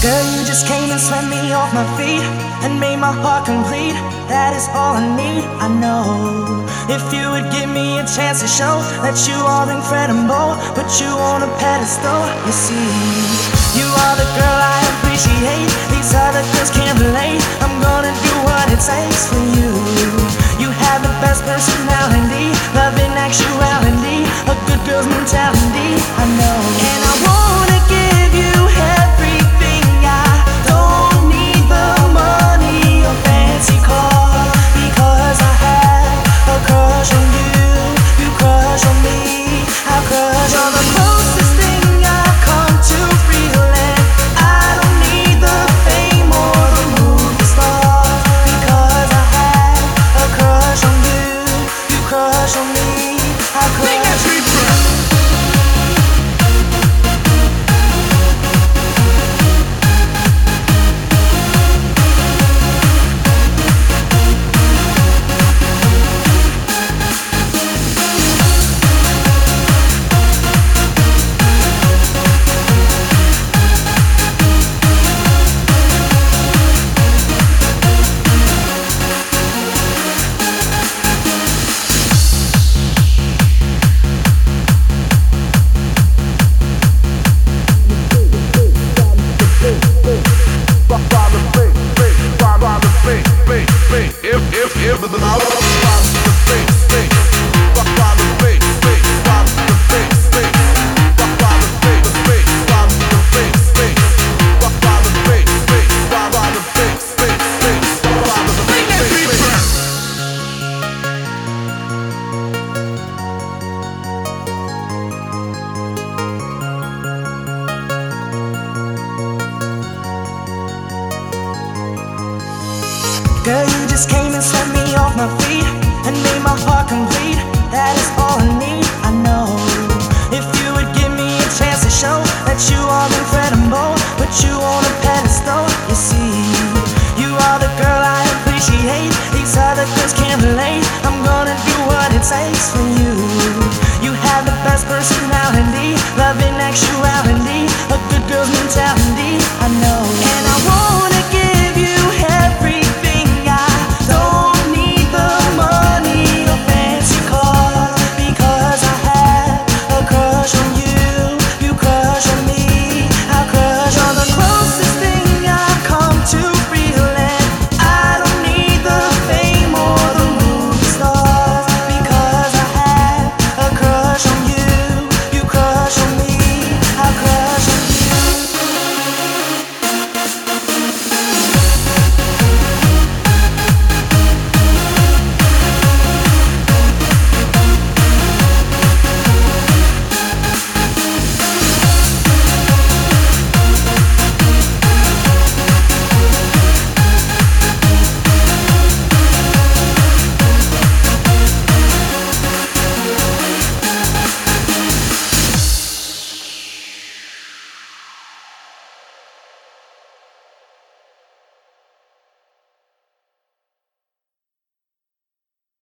Girl, you just came and swept me off my feet and made my heart complete. That is all I need, I know. If you would give me a chance to show that you are incredible, put you on a pedestal. You see, you are the girl I appreciate. These other girls can't relate. I'm gonna do what it takes for you. You have the best personality, love in actuality, a good girl's mentality, I know. And I wanna give you everything. I don't need the money or fancy car, because I have a crush on you. You crush on me, I crush on the closest thing I've come to feeling. I don't need the fame or the movie stars, because I have a crush on you. You crush on me, I crush on you. Girl, you just came and